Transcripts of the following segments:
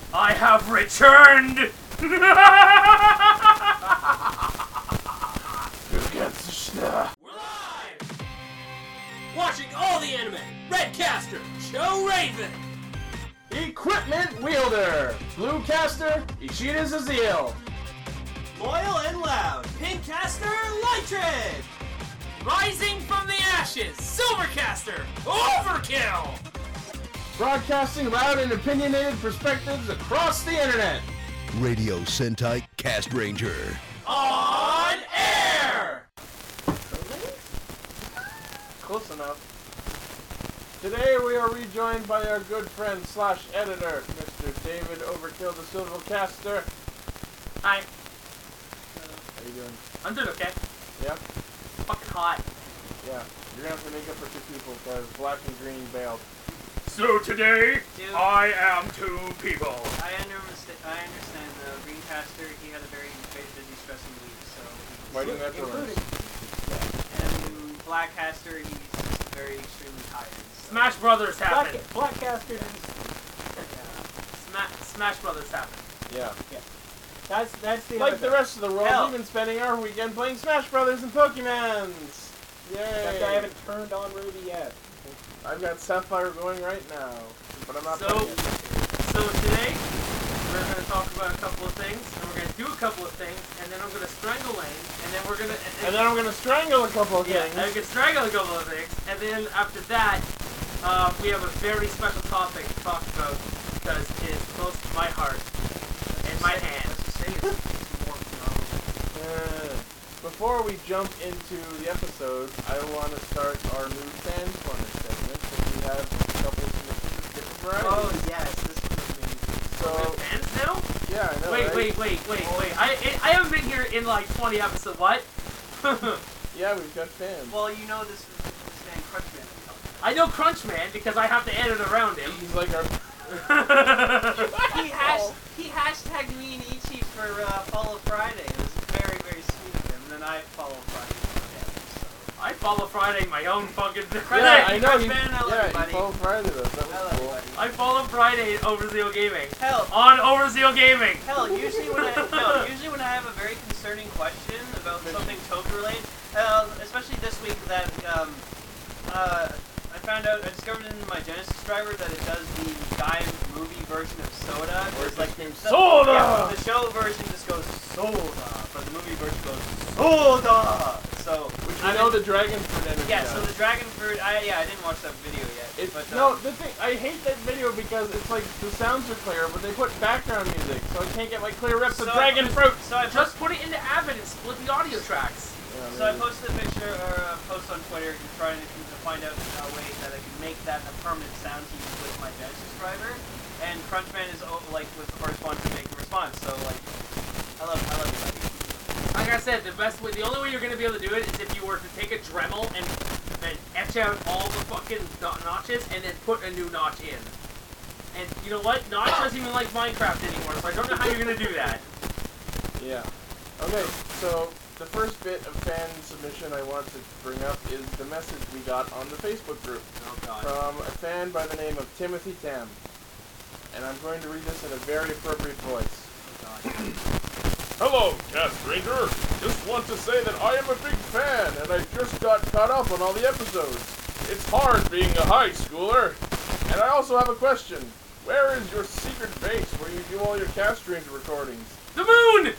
I have returned! We're live! Watching all the anime! Redcaster, Joe Raven! Equipment Wielder, Bluecaster, Ishida Zazil. Loyal and Loud, Pinkcaster, Lightred! Rising from the ashes, Silvercaster, Overkill! Broadcasting loud and opinionated perspectives across the internet. Radio Sentai Cast Ranger. On air! Close enough. Today we are rejoined by our good friend slash editor, Mr. David Overkill the Silvercaster. Hi, How you doing? I'm doing okay. Yeah? Fucking hot. Yeah. You're gonna have to make up for two people because Black and Green bailed. So today, Dude. I am two people. I understand the Greencaster, he had a very busy, stressing week, so... Why didn't that including. And Blackcaster, he's just very extremely tired. So. Smash Brothers happened. Blackcaster is... Smash Brothers happened. Yeah. That's the Like other the rest of the world, Hell. we've been spending our weekend playing Smash Brothers and Pokemons. Yay! Except I haven't turned on Ruby yet. I've got Sapphire going right now, but I'm not So- playing it. So today, we're going to talk about a couple of things, and we're going to do a couple of things, and then I'm going to strangle Lane, and then we're going to... And then I'm gonna strangle a couple of Yeah, things. and we can strangle a couple of things, and then after that, we have a very special topic to talk about, because it is close to my heart and my hand. Let's just say it's more phenomenal. Before we jump into the episode, I want to start our new fan corner segment, because we have a couple of submissions of different varieties. Oh, yes, this one was amazing. So, Fans now? yeah, I know, right? Wait. I haven't been here in like 20 episodes. What? Yeah, we've got fans. Well, you know this man Crunchman. I know Crunchman because I have to edit around him. He's like our... He hashtagged me and Ichi for Follow Friday. It was very, very sweet of him. And then I follow Friday for him. So. I follow Friday my own fucking... Yeah, I know. Crunchman, I love you, buddy. he followed Friday, though. That I was love cool. you, buddy. I follow Friday at Overzeal Gaming. Hell, On Overzeal Gaming. usually when I have a very concerning question about something Toku related, especially this week that I discovered in my Genesis driver that it does the Gaim movie version of Soda. Or It's it like just screams, the- Soda! Yeah, the show version just goes Soda, but the movie version goes Soda. So Which we know the Dragon Fruit energy yeah, does. so the Dragon Fruit. I didn't watch that video yet. It's, but, no, the thing, I hate that video because it's like, the sounds are clear, but they put background music, so I can't get my clear rips of So- Dragon Fruit! So I Just put it into Avid and split the audio tracks. Yeah, So I maybe. posted a picture or a post on Twitter trying to find out a way that I can make that a permanent sound to use with my Genesis driver. And Crunchman is like was the first one to make a response. So like, I love you, buddy. Like I said, the only way you're gonna be able to do it is if you were to take a Dremel and etch out all the fucking notches and then put a new notch in. And you know what? Notch doesn't even like Minecraft anymore, so I don't know how you're gonna do that. Yeah. Okay, so the first bit of fan submission I want to bring up is the message we got on the Facebook group Oh god. from a fan by the name of Timothy Tam. And I'm going to read this in a very appropriate voice. Oh god. Hello, Cast Ranger. Just want to say that I am a big fan, and I just got caught up on all the episodes. It's hard being a high schooler. And I also have a question. Where is your secret base where you do all your Cast Ranger recordings? The moon!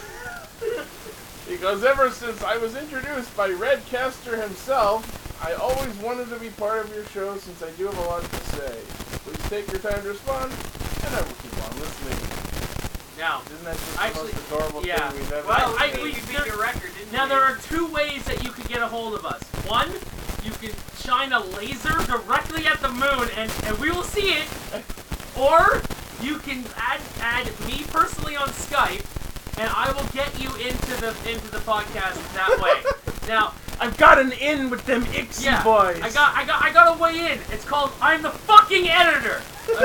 Because ever since I was introduced by Redcaster himself, I always wanted to be part of your show since I do have a lot to say. Please take your time to respond, and I will keep on listening. Now, Isn't that just Actually, the most adorable yeah. thing we've ever Well, seen? You beat your record, didn't now you? there are two ways that you can get a hold of us. One, you can shine a laser directly at the moon and we will see it. Or you can add me personally on Skype and I will get you into the podcast that way. Now, I've got an in with them Ixie yeah, boys. I got a way in. It's called I'm the fucking editor.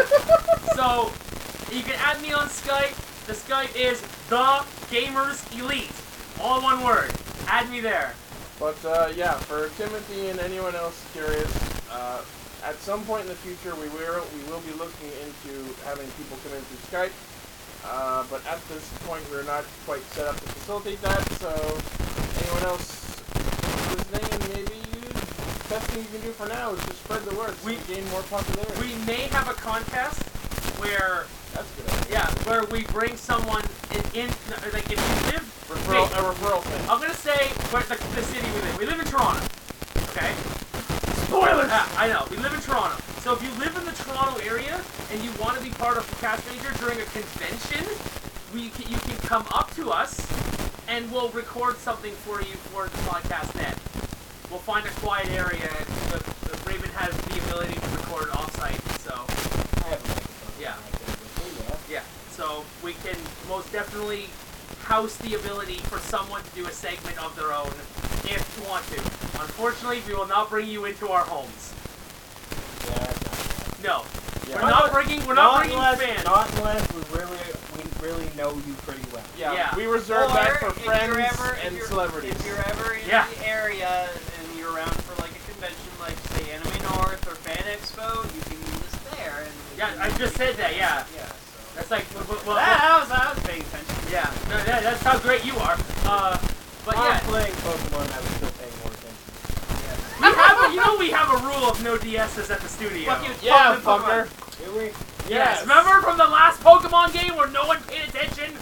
So you can add me on Skype. The Skype is The Gamers Elite. All one word. Add me there. But yeah, for Timothy and anyone else curious, At some point in the future, we will be looking into having people come in through Skype. But at this point, we're not quite set up to facilitate that. So, anyone else with his name, maybe best thing you can do for now is just spread the word. So we gain more popularity. We may have a contest where. That's a good idea. Yeah, where we bring someone in like if you live. A referral thing. I'm gonna say where the city we live. We live in Toronto. Okay. Spoilers! Yeah, I know. We live in Toronto. So if you live in the Toronto area and you want to be part of the Cast Ranger during a convention, you can come up to us and we'll record something for you for the podcast net. We'll find a quiet area and the Raven has the ability to record off-site, so... I have a microphone. Yeah. Yeah. Yeah, so we can most definitely house the ability for someone to do a segment of their own if you want to. Unfortunately, we will not bring you into our homes. Yeah, that's not bad. No. Yeah. We're not bringing fans. Not unless we really know you pretty well. Yeah, Yeah. we reserve Or that for if friends you're ever- and if you're- celebrities. If you're ever in Yeah. the area and you're around for like a convention like say Anime North or Fan Expo, you can meet us there. And Yeah, I just said that, yeah. Yeah. So. That's like, well, I was paying attention. yeah, no, that's how great you are. But I'm yeah, playing Pokemon, I was still paying more attention. we have a rule of no DSs at the studio. Fuck you. Yeah, Pokemon. fucker. Do we? Yes, remember from the last Pokemon game where no one paid attention?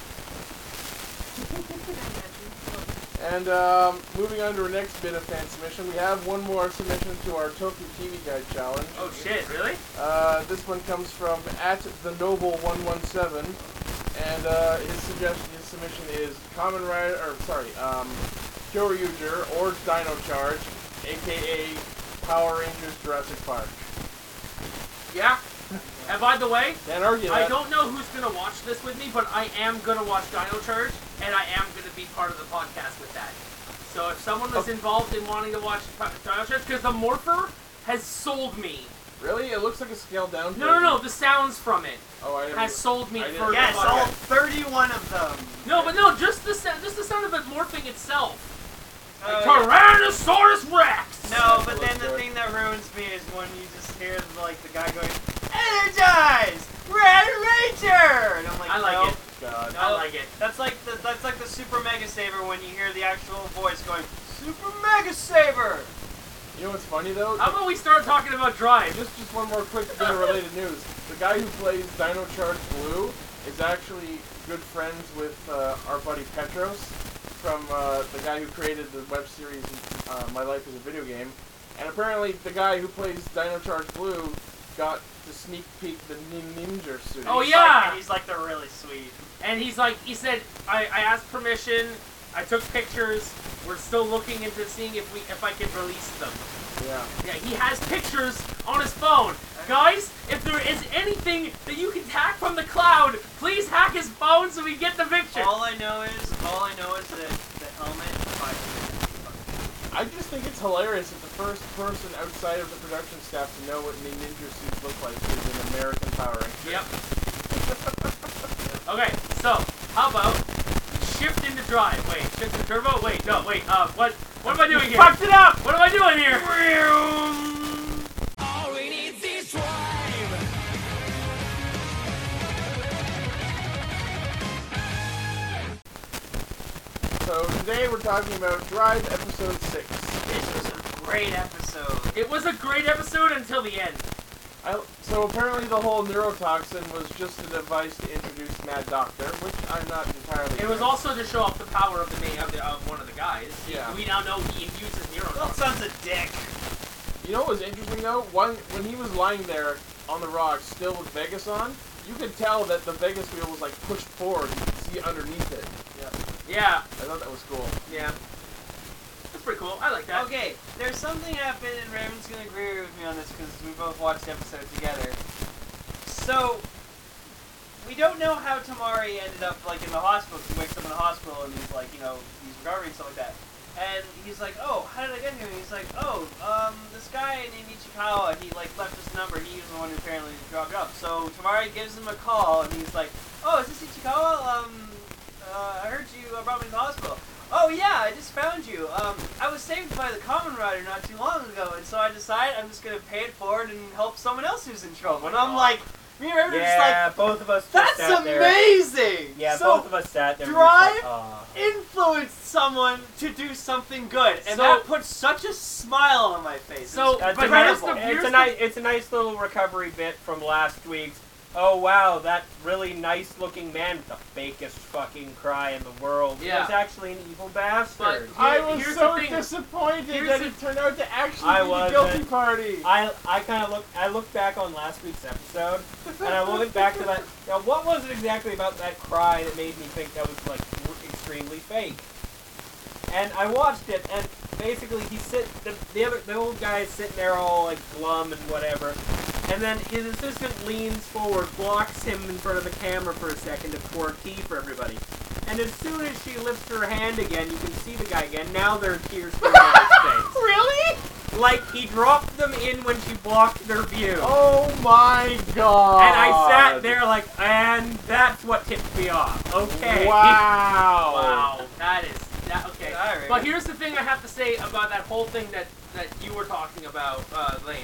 And moving on to our next bit of fan submission, we have one more submission to our Toku TV Guide challenge. Oh shit, really? This one comes from @thenoble117, and his submission is Kamen Rider, Kyoryuger or Dino Charge, aka Power Rangers Jurassic Park. Yeah. And by the way, Can't argue I that. don't know who's gonna watch this with me, but I am gonna watch Dino Charge, and I am gonna be part of the podcast with that. So if someone was involved in wanting to watch Dino Charge, because the Morpher has sold me. Really? It looks like a scaled down. No, the sounds from it Oh, I didn't. has sold me I didn't- for Yes, the all podcast. 31 of them. No, but no, just the sound of it morphing itself. Oh, Like, yeah. Tyrannosaurus Rex! No, but then Looks the good. thing that ruins me is when you just hear like the guy going, "Energize, Red Ranger," and I'm like, I like no. it. God. I like it. That's like the Super Mega Saber when you hear the actual voice going, "Super Mega Saber." You know what's funny though? How about we start talking about Drive? Just one more quick bit of related news. The guy who plays Dino Charge Blue is actually good friends with our buddy Petros from the guy who created the web series My Life as a Video Game. And apparently the guy who plays Dino Charge Blue got to sneak peek the Ninja suit. Oh, He's yeah. like, and he's like, they're really sweet. And he said, I asked permission, I took pictures, we're still looking into seeing if I can release them. Yeah. Yeah, he has pictures on his phone. Guys, if there is anything that you can hack from the cloud, please hack his phone so we get the picture. All I know is that the helmet provides. I just think it's hilarious that the first person outside of the production staff to know what ninja suits look like is an American Power Ranger. Yep. Okay, so how about shift into drive? Wait, shift to turbo? Wait, no, wait. What am I doing here? Fucked it up! What am I doing here? All we need is drive. So today we're talking about Drive Episode 6. This was a great episode. It was a great episode until the end. So apparently the whole neurotoxin was just a device to introduce Mad Doctor, which I'm not entirely It was against. also to show off the power of one of the guys. Yeah. We now know he infuses That neurotoxin. son's a dick. You know what was interesting though? When he was lying there on the rocks, still with Vegas on, you could tell that the Vegas wheel was like pushed forward. You could see underneath it. Yeah, I thought that was cool. yeah. That's pretty cool. I like that. Okay, there's something happened, and Raven's gonna agree with me on this because we both watched the episode together. So, we don't know how Tamari ended up like in the hospital. He wakes up in the hospital and he's like, he's recovering and stuff like that. And he's like, oh, how did I get here? And he's like, oh, this guy named Ichikawa, he like left this number. He was the one who apparently dropped it off. So Tamari gives him a call and he's like, oh, is this Ichikawa? I heard you brought me to the hospital. Oh yeah, I just found you. I was saved by the Common Rider not too long ago, and so I decided I'm just gonna pay it forward and help someone else who's in trouble. And I'm like, me and Raven are just like, both of us just that's sat there. amazing! Yeah, so both of us sat there. and drive we were just like, "Aw." influenced someone to do something good, and So- that put such a smile on my face. So, It's but But here's incredible. the- it's a nice little recovery bit from last week's. Oh wow, that really nice looking man with the fakest fucking cry in the world Yeah. was actually an evil bastard. I was Here's so the thing. disappointed Here's that the- it turned out to actually I be the wasn't. guilty party. I looked back on last week's episode and I went back to that. Now, what was it exactly about that cry that made me think that was like extremely fake? And I watched it, and basically the old guy is sitting there all like glum and whatever, and then his assistant leans forward, blocks him in front of the camera for a second to pour tea for everybody. And as soon as she lifts her hand again, you can see the guy again. Now there are tears coming down his face. Really? Like he dropped them in when she blocked their view. Oh my god. And I sat there like, and that's what tipped me off. Okay. Wow. Wow, okay. Alright. But here's the thing I have to say about that whole thing that you were talking about, Lane.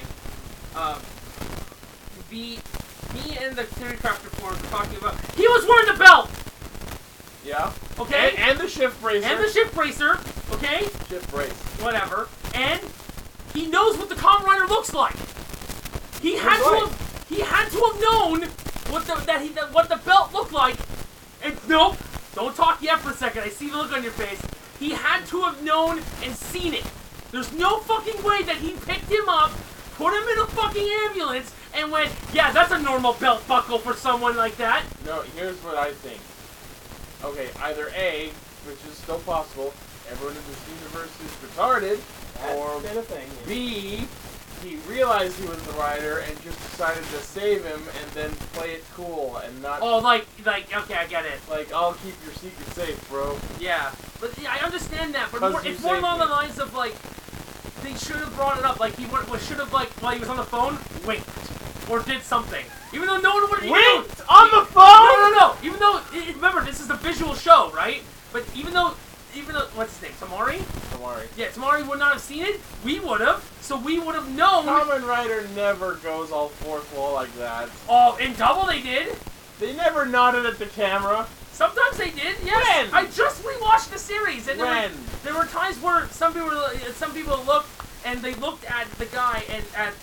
Me and the Theory Crafter forums were talking about. He was wearing the belt, Yeah. okay, And the shift bracer. and the shift bracer, okay, shift brace. whatever, and he knows what the Kamen Rider looks like. He had right. to have known what the belt looked like. And nope, don't talk yet for a second. I see the look on your face. He had to have known and seen it. There's no fucking way that he picked him up, put him in a fucking ambulance, and went, yeah, that's a normal belt buckle for someone like that. No, here's what I think. Okay, either A, which is still possible, everyone in this universe is retarded, or That's been a thing. Yeah. B, he realized he was the rider and just decided to save him and then play it cool and not Oh, like, okay, I get it. like, I'll keep your secret safe, bro. Yeah, but yeah, I understand that. But 'Cause more, you it's more saved along me. the lines of like, they should have brought it up. Like he should have like while he was on the phone, winked or did something. Even though no one would Winked on the phone? No. Even though remember this is a visual show, right? But even though what's his name, Tamari? Tamari. Yeah, Tamari would not have seen it. We would have. So we would have known. Kamen Rider never goes all fourth wall like that. Oh, in Double they did. They never nodded at the camera. Sometimes they did. Yes. When? I just rewatched the series, and When? there were times where some people looked and they looked at the guy and at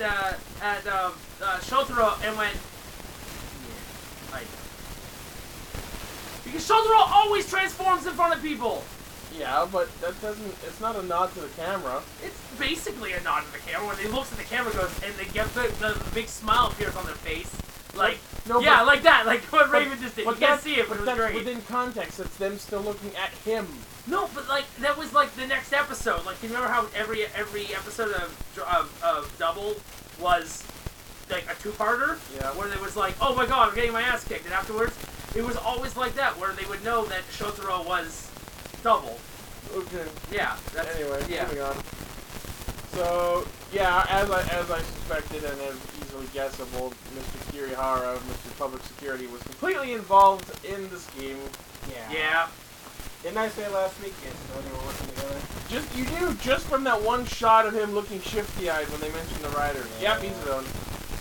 Shotaro and went, yeah, like, because Shotaro always transforms in front of people. Yeah, but that doesn't. It's not a nod to the camera. It's basically a nod to the camera when he looks at the camera, goes, and they get the big smile appears on their face, like No, yeah, but- like that, like what Raven just did. You But can't that's- see it, but it was that's great. within context. It's them still looking at him. No, but like that was like the next episode. Like you remember how every episode of Double was like a two-parter, Yeah. where it was like, oh my god, I'm getting my ass kicked, and afterwards it was always like that, where they would know that Shotaro was Double. Okay. Yeah. That's, Anyway, yeah. moving on. So yeah, as I suspected and as easily guessable, Mr. Kirihara, Mr. Public Security, was completely involved in the scheme. Yeah. Didn't I say last week? Yes, so they were working together. You knew just from that one shot of him looking shifty-eyed when they mentioned the rider. Yeah. Yep, he's a villain.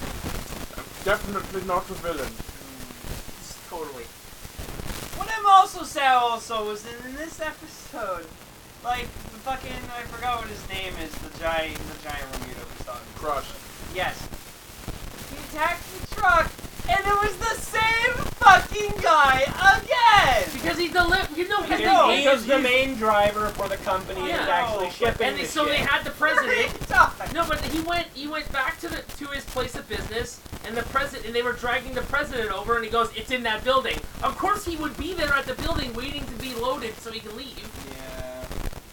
Definitely not a villain. Totally. What I'm also sad also was in this episode, like the fucking I forgot what his name is, the giant Ramuto was talking. Crush. Yes. He attacked the truck, and it was the same fucking guy again. Because he's the Because the main driver for the company Yeah. is actually shipping and the so they shit. had the president. Time. No, but he went back to his place of business, and and they were dragging the president over, and he goes, "It's in that building." Of course, he would be there at the building, waiting to be loaded so he can leave. Yeah.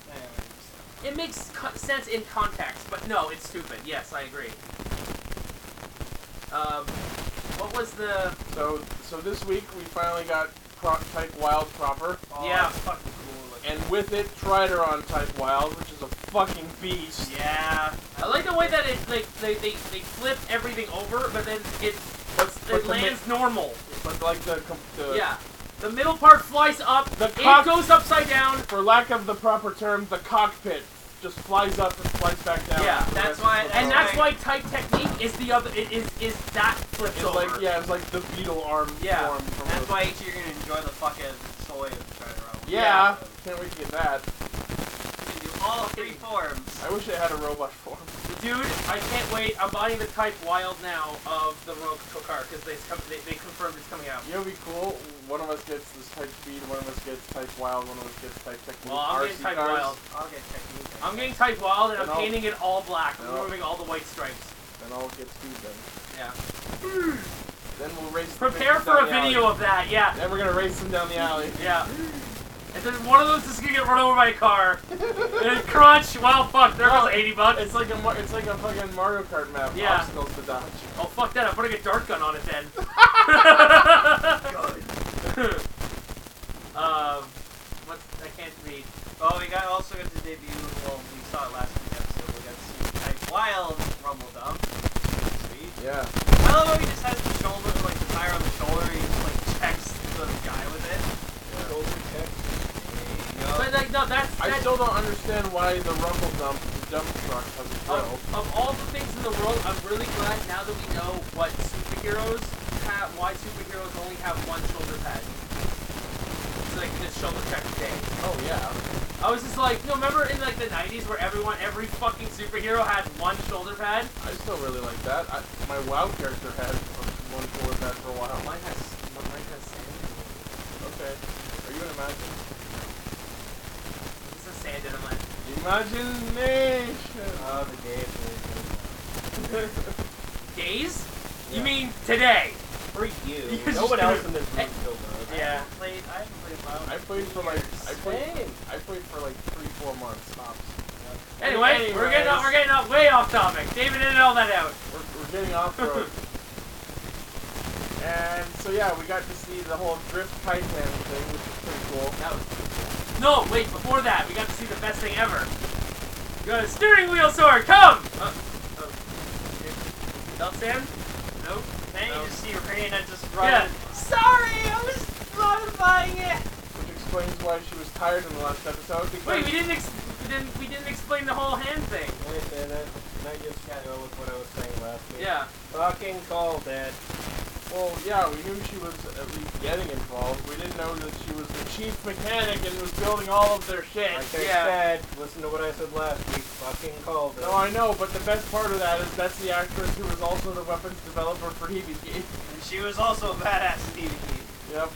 It makes sense in context, but no, it's stupid. Yes, I agree. What was the? So this week we finally got Type Wild proper. Yeah. It's fucking cool. And with it, Trideron Type Wild, which is a fucking beast. Yeah. I like the way that it they flip everything over, but then it But the lands normal. But like the Yeah. The middle part flies up. The It cock- goes upside down. For lack of the proper term, the cockpit just flies up and flies back down. Yeah, after the that's rest why- of the And car. that's why type technique is the other. Is that flips It's over. like, yeah, it's like the beetle arm Yeah, form from That's the... why each you're gonna enjoy the fuck out of soy and try to roll. Yeah, can't wait to get that. You can do all three forms. I wish it had a robot form. Dude, I can't wait. I'm buying the Type Wild now of the Rogue car because they confirmed it's coming out. You know, it'd be cool. One of us gets this type speed, one of us gets type wild, one of us gets type technique. Well, I'm RC getting Type cars. Wild. I'll get technique. I'm getting Type Wild and Then I'm I'll- painting it all black. I'm then I'll- removing all the white stripes. Then I'll get speed then. Yeah. Then we'll race. the Prepare bitches for a down the alley. video of that. Yeah. Then we're gonna race them down the alley. Yeah. And then one of those is gonna get run over by a car. And then crunch. Well, fuck. There goes $80. It's like a fucking Mario Kart map. Yeah. Obstacles to dodge. Oh fuck that! I'm putting a dart gun on it then. What? I can't read. Oh, we also got to debut. Well, we saw it last week episode. We got to see Type Wild Rumble Dump. Sweet. Yeah. I love how he just has the shoulder, like the tire on the shoulder. He just like checks the guy with it. Shoulder check. But like, no, that's I still don't understand why the Rumble Dump, the dump truck, has a grill. of all the things in the world. I'm really glad now that we know what superheroes have. Why superheroes only have one shoulder pad. So they can just shoulder check a day. Oh yeah. I was just like, remember in like the 90s where every fucking superhero had one shoulder pad? I still really like that. My WoW character had one shoulder pad for a while. Mine has sand. Okay. Are you an imagine? It's a sand in a mine. Imagination. Oh, the game is Days? Yeah. You mean today? for you. Because No one you're- else in this room still does. Yeah. I haven't played WoW. I played for like Same. I played for like 3-4 months tops. Anyway, we're getting off way off topic. David edited all that out. We're getting off road. And so yeah, we got to see the whole drift kite hand thing, which is pretty cool. That was... No, wait, before that, we got to see the best thing ever. You got a steering wheel sword, come! Belt stand? Nope. Then No. you just see Raina just Yeah. running. Sorry, I was modifying it. Which explains why she was tired in the last episode. Because Wait, we didn't explain the whole hand thing. Wait a minute. Can I just go with what I was saying last week? Yeah. Fucking called it. well, yeah, we knew she was at least getting involved. We didn't know that she was the chief mechanic and was building all of their shit. Like I Yeah. said, listen to what I said last week. Fucking called it. No, I know, but the best part of that is that's the actress who was also the weapons developer for HBK. And she was also a badass in DVD. Yep.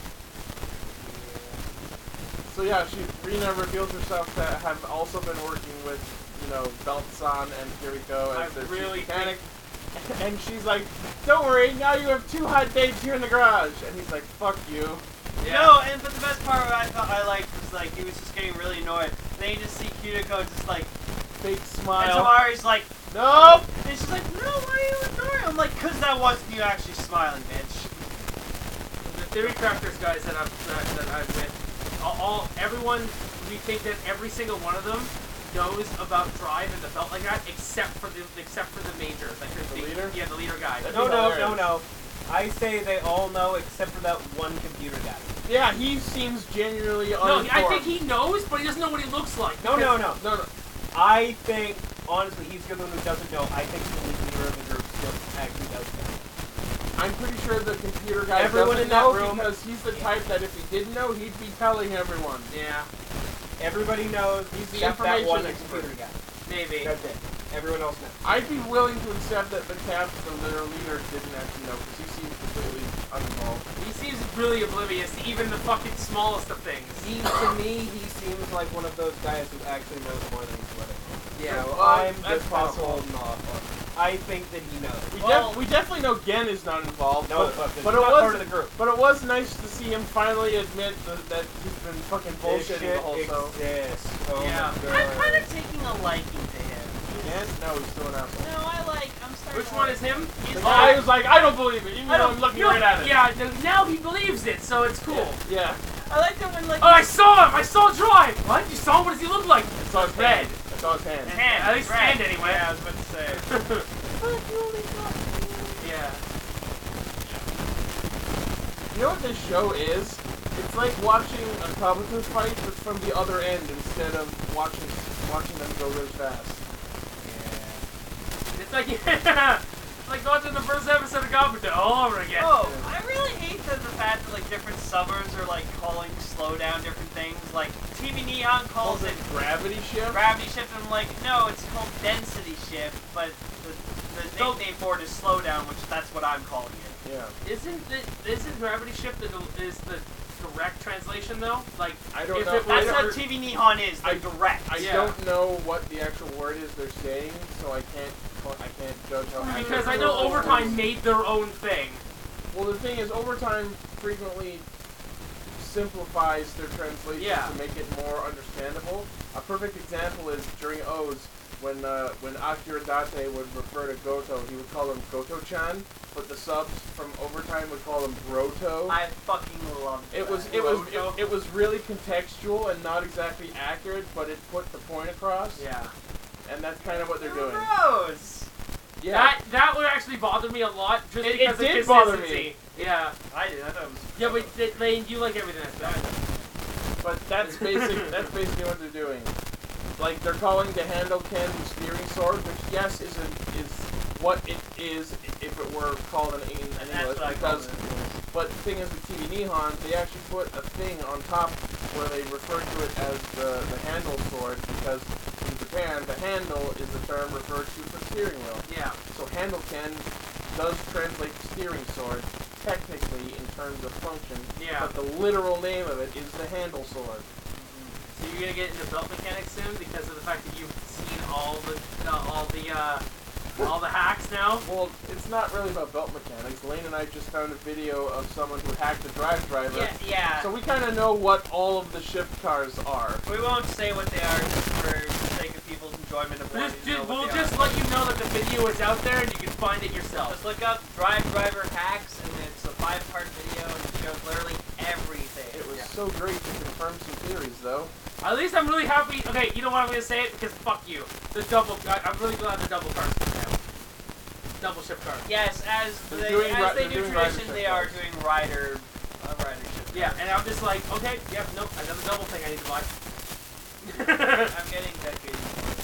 So yeah, Rina reveals herself to have also been working with, Belt-san and Kiriko I as their really chief mechanic. And she's like, don't worry, now you have 2 hot dates here in the garage. And he's like, fuck you. No, but the best part I thought I liked was like he was just getting really annoyed. Then you just see Cutico just like, Fake and smile. Tamari's like, Nope! and she's like, no, why are you ignoring? I'm like, cause that wasn't you actually smiling, bitch. The theory crafters guys that I'm with, everyone, we think that every single one of them knows about Drive and the belt like that, except for the major, like The leader? Yeah, the leader guy. That'd No, be no, hilarious. no, no. I say they all know except for that one computer guy. Yeah, he seems genuinely No, uninformed. I think he knows, but he doesn't know what he looks like. No, no, no. No, no. I think, honestly, he's the one who doesn't know. I think the leader of the group still actually does know. I'm pretty sure the computer guy Everyone doesn't in that know room- because he's the type that if he didn't know, he'd be telling everyone. Yeah, Everybody knows He's the except that information one expert. computer guy. maybe. That's it. Everyone else knows. I'd be willing to accept that the their leader didn't actually know because he seems completely uninvolved. He seems really oblivious to even the fucking smallest of things. To me, he seems like one of those guys who actually knows more than he's letting on. Yeah. So well, I'm that's just kind of possible. holding off on it. I think that he knows. We definitely know Gen is not involved. No, but he's it not was part of the group. But it was nice to see him finally admit that he's been fucking This bullshitting shit the whole show. exists. Oh Yeah. my I'm god. kind of taking a liking to him. Gen? No, he's still an asshole. No, I'm starting. Which one is him? The guy was like, I don't believe it, even though I'm looking you know, right at it. Yeah, now he believes it, so it's cool. Yeah. I like that when like. Oh, I saw him! I saw Drive! What? You saw him? What does he look like? I saw his Red. hand. I saw his hand. hand, At least red. hand anyway. Yeah, I was about to say. Yeah. You know what this show is? It's like watching a Kabuto fight, but from the other end instead of watching them go really fast. It's like it's like watching the first episode of Kabuto all over again. Oh, I really hate the fact that like different subbers are like calling slow down different things. Like TV Neon calls it gravity shift. gravity shift, and I'm like, no, it's called density shift, but the nickname for it is slow down, which that's what I'm calling it. Yeah. Isn't gravity shift is the direct translation though? Like I don't if know. it That's was- what TV Neon is. The direct. I Yeah. don't know what the actual word is they're saying, so I can't judge how. because I accurate know it is. Overtime made their own thing. Well, the thing is, Overtime frequently simplifies their translation Yeah. to make it more understandable. A perfect example is during O's, when Akira Date would refer to Goto, he would call him Goto-chan, but the subs from Overtime would call him Broto. I fucking love It was really contextual and not exactly accurate, but it put the point across. Yeah. And that's kind of what they're doing. Gross. Yeah. That would actually bother me a lot just It because of did bother consistency. Yeah. I did. I thought it was. Yeah, but Lane, you like everything that's bad. But that's basically what they're doing. Like they're calling the handle Ken the steering sword, which yes is what it is if it were called in That's English. what I call Because, it. but the thing is with TV Nihon, they actually put a thing on top where they refer to it as the handle sword because in Japan the handle is the term referred to for steering wheel. Yeah. So handle Ken does translate to steering sword technically in terms of function. Yeah. But the literal name of it is the handle sword. So you're gonna get into belt mechanics soon because of the fact that you've seen all the hacks now. Well, it's not really about belt mechanics. Lane and I just found a video of someone who hacked the drive driver. Yeah. So we kind of know what all of the shift cars are. We won't say what they are just for the sake of people's enjoyment of wanting to know what We'll they just are. let you know that the video is out there and you can find it yourself. Just look up Drive Driver Hacks, and it's a 5-part video, and it shows literally everything. It was so great to confirm some theories, though. At least I'm really happy. Okay, you know what I'm gonna say it because fuck you. I'm really glad the double cars came out. Double shift cars. Yes, as They're they doing do rider tradition, shift they are cars. doing rider shift. Yeah, and I'm just like, okay, yep, nope, another double thing I need to buy. I'm getting decades.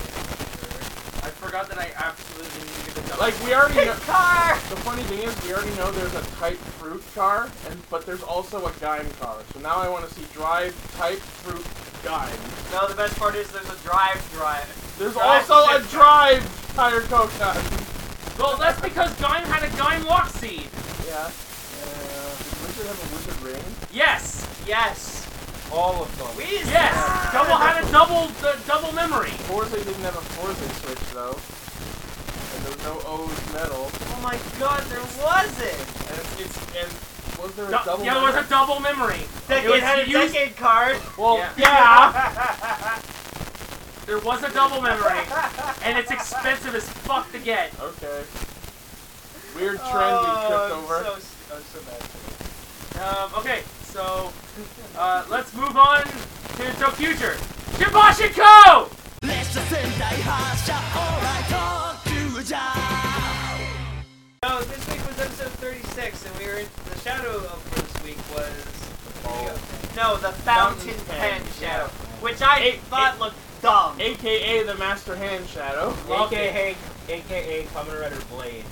I forgot that I absolutely needed a double. Like, we already know... Car! The funny thing is, we already know there's a Type Fruit car, but there's also a Gaim car. So now I want to see Drive Type Fruit Gaim. No, the best part is there's a drive. There's Drive also a shift Drive Tire Kokan. Well, that's because Gaim had a Gaim lock seed. Yeah. Did Wizard have a Wizard ring? Yes. Yes. All of them. Yes. Double had a double memory. Forza didn't have a Forza switch, though. And there was no O's medal. Oh my god, there wasn't! And was there a double Yeah, there was a double memory. Decade had a used- decade card. Well, yeah. There was a double memory, and it's expensive as fuck to get. Okay. Weird trend we tripped over. So bad. Okay, so let's move on to the future. Shibashiko! 列車戦隊発車 Alright talk to John. No, this week was episode 36, and we were in the shadow of this week was no, the fountain pen shadow, which I thought looked dumb. AKA the Master Hand Shadow. AKA Kamen Rider Blade.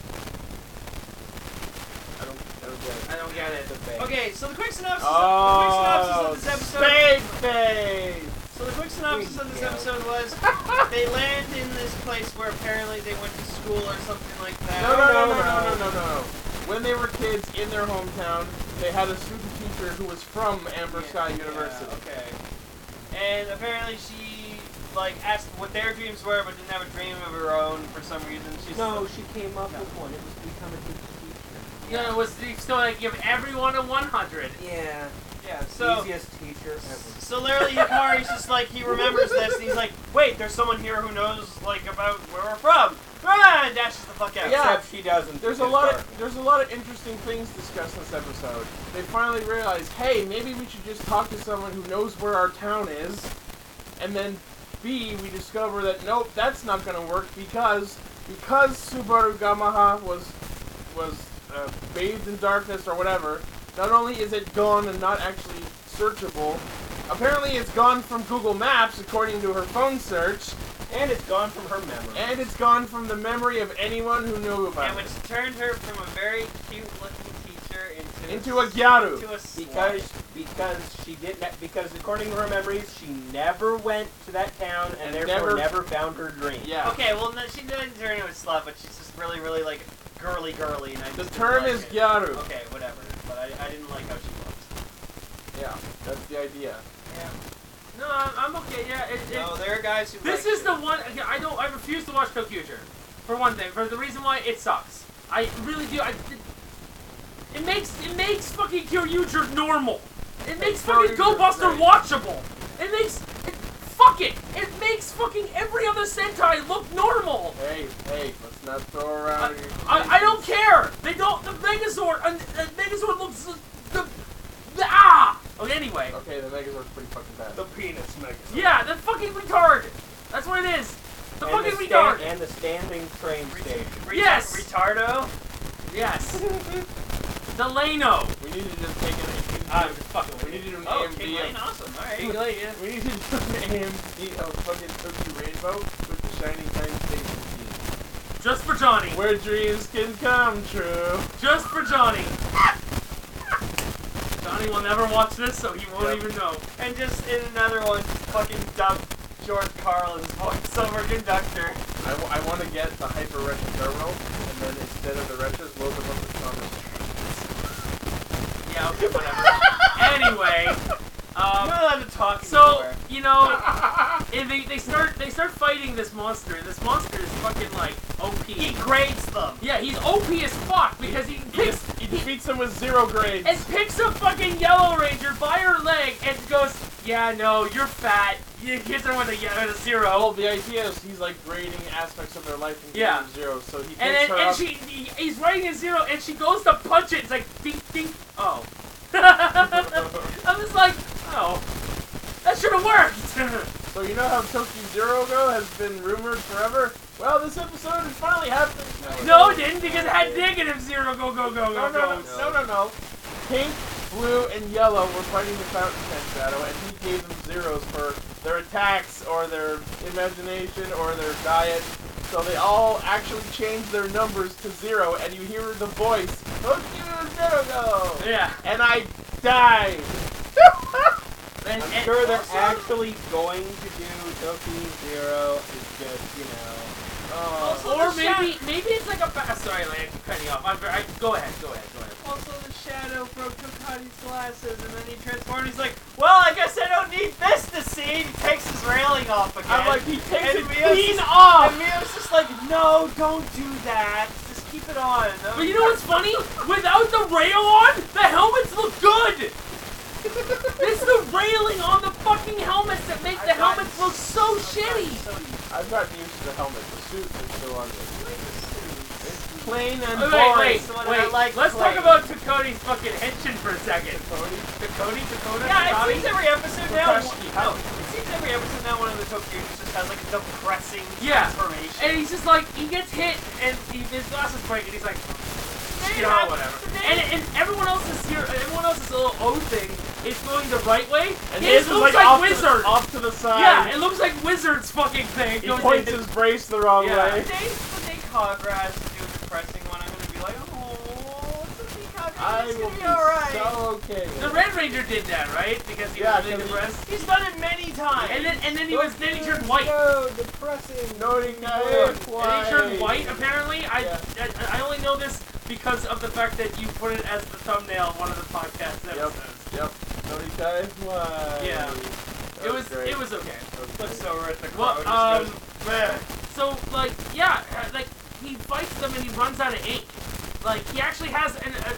I don't get it. I don't get it. The base. Okay, so the quick synopsis Oh, of this episode. Spade Face! So the quick synopsis of this episode was they land in this place where apparently they went to school or something like that. No. When they were kids in their hometown, they had a student teacher who was from Amber Sky University. Yeah, okay. And apparently she like asked what their dreams were, but didn't have a dream of her own for some reason. No, she came up with one. It was to become a good teacher. Yeah, it was still like give everyone a 100. Yeah. Yeah, so Easiest teacher ever. so literally Hikari's just like he remembers this and he's like, wait, there's someone here who knows like about where we're from. Ah, and dashes the fuck out. Yeah. Except she doesn't. There's a lot of interesting things discussed in this episode. They finally realized, hey, maybe we should just talk to someone who knows where our town is, and then B, we discover that nope, that's not gonna work because Subaru Gamaha was bathed in darkness or whatever. not only is it gone and not actually searchable, apparently it's gone from Google Maps according to her phone search, And it's gone from her memory. and it's gone from the memory of anyone who knew about And it. which turned her from a very cute-looking teacher Into a gyaru. Into a slut. Because according to her memories, she never went to that town and therefore never found her dream. Yeah. Okay, well, no, she didn't turn into a slut, but she's just really, really, like, girly. And I The just term didn't is like it. gyaru. Okay, whatever. But I didn't like how she looked. Yeah, that's the idea. Yeah. No, I'm okay. Yeah. No, there are guys who This like is the one. I refuse to watch Tokyuger. For one thing, for the reason why it sucks. I really do. It makes fucking Kyoryuger normal. It makes fucking Go Buster watchable. Fuck it. It makes fucking every other Sentai look normal. Hey, let's not throw around your... I don't care. They don't. The Megazord. The Megazord looks. Okay, anyway. Okay, the Megazord's pretty fucking bad. The penis Megazord. Yeah, the fucking retard. That's what it is. The And fucking the retard. And the standing train station. Yes. Retardo? Yes. Delano. We need to just take an... I'm just fucking We need to do an Oh, AMV King Lane, of... awesome. Alright. King Lane, yeah. We need to do an AMV of fucking Tokyo Rainbow with the Shining Time Station theme. Just for Johnny. Where dreams can come true. Just for Johnny. Johnny will never watch this, so he won't even know. And just in another one, fucking dub George Carlin's voiceover conductor. I want to get the Hyper Retro terminal, and then instead of the retros, load them up with Thomas. Yeah, okay, whatever. Anyway, I'm not allowed to talk so anymore. you know, they start fighting this monster. This monster is fucking like OP. He grades them. Yeah, he's OP as fuck because he defeats them with 0 grades. and picks a fucking Yellow Ranger by her leg and goes, yeah, no, you're fat. You hits her with a 0. Well, the idea is he's like grading aspects of their life and giving Yeah. them 0, so he And picks then her up. he's writing a 0 and she goes to punch it. It's like ding ding. Oh. I was like, oh, that should have worked. So you know how Tokyo Zero Go has been rumored forever? Well, this episode is finally happening. No, it didn't because it had -0. Go. No. Pink, blue, and yellow were fighting the Fountain Pen Shadow, and he gave them 0s for their attacks, or their imagination, or their diet. So they all actually changed their numbers to 0, and you hear the voice, Tokyo Zero Go! Yeah. And I died! And, I'm sure they're actually going to do Tokyo Zero. It's just, you know. Also, or the maybe it's like a sorry, Lane, I'm cutting you off. Go ahead. Also, the Shadow broke Tokati's glasses, and then he transformed. He's like, well, I guess I don't need this to see. He takes his railing off again. I'm like, he takes And it Mio's clean just- off! And Mio's just like, no, don't do that. Just keep it on. But you know what's funny? Without the rail on, the helmets look good. It's the railing on the fucking helmets that make the helmets look so shitty. I've gotten used to the helmet. The suits are still on there. It's plain and Wait, boring. wait. Let's talk about Takoti's fucking henshin for a second. Dakota? Yeah, it Takoti? seems every episode now. Takeshi. No, it seems every episode now one of the Tokyujas just has like a depressing Yeah. transformation. And he's just like, he gets hit and his glasses break and he's like, you know, whatever. And everyone else's little O thing is going the right way. And His his is looks like like off Wizard. off to the side. Yeah, it looks like Wizard's fucking thing. He Goes points in- his brace the wrong Yeah. way. The day Kagras do a depressing one, I'm gonna be like, oh, it's okay, Kagras, I it's will gonna be be alright. so okay. The Red Ranger did that, right? Because he Yeah, was really 'cause depressed. He's done it many times. And then he turned white. So depressing. Noting And he turned white, apparently. Yeah. I only know this because of the fact that you put it as the thumbnail of one of the podcast episodes. Yep. Noting guys, why? Yeah. It was great. okay. Looks over at the Well, crowd. just goes, "Meh." so like yeah, like he fights them and he runs out of ink. Like he actually has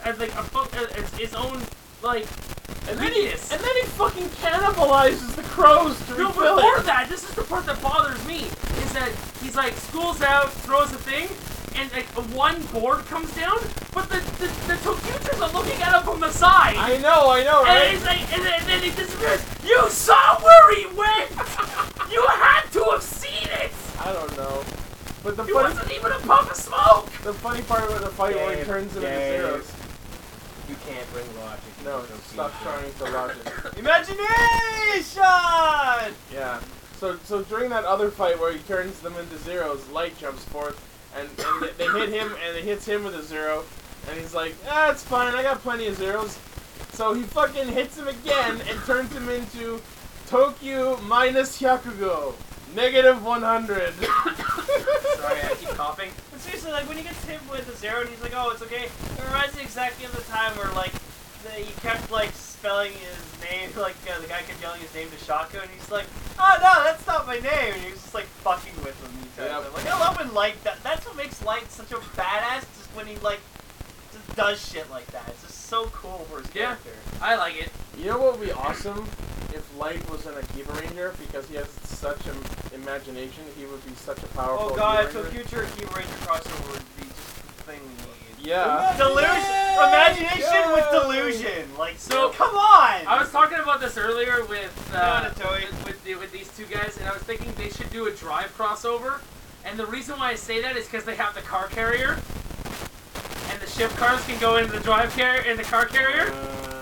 his own like lineage. And then he fucking cannibalizes the crows to No, refill before it. that, this is the part that bothers me, is that he's like, school's out, throws a thing, and like one board comes down, but the Tokyujas are looking at him from the side. I know, And right? he's like, and then he disappears. You saw where he went! You had to have seen it! I don't know. But the It funny, wasn't even a puff of smoke! the funny part about the fight where he Dave, turns into Dave. zeros. You can't bring logic. No, into stop Tokyo. trying to logic. Imagination! Yeah. So during that other fight where he turns them into zeros, Light jumps forth, and they hit him, and it hits him with a zero, and he's like, it's fine, I got plenty of zeros. So he fucking hits him again and turns him into Tokyo minus Hyakugo, negative 100. Sorry, I keep coughing. But seriously, like when he gets hit with a zero and he's like, oh, it's okay. It reminds me exactly of the time where like he kept like spelling his name, like the guy kept yelling his name to Shako, and he's like, oh no, that's not my name. And he was just like fucking with him. Yep. Like I love when Light. That's what makes Light such a badass. Just when he like just does shit like that. It's just so cool for his Yeah. character. I like it. You know what would be awesome? If Light was an Akiba Ranger, because he has such an imagination, he would be such a powerful Oh god, Akiba so Ranger. future Akiba Ranger crossover would be just the thing we need. Yeah. Delusion! Imagination with delusion! Like, So- come on! I was talking about this earlier with Toei. with these two guys, and I was thinking they should do a drive crossover. And the reason why I say that is because they have the car carrier, and the ship cars can go into the car carrier.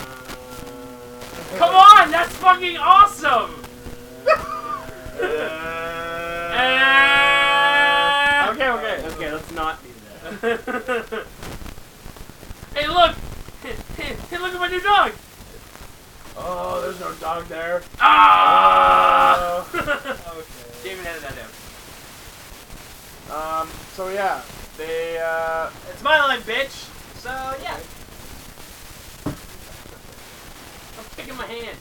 Come on, that's fucking awesome! Okay, let's not do that. Hey, look! Hey, look at my new dog! Oh, there's no dog there. Ah! Okay. David edited that down. So yeah, they, It's my line, bitch! So, yeah. I'm kicking my hand.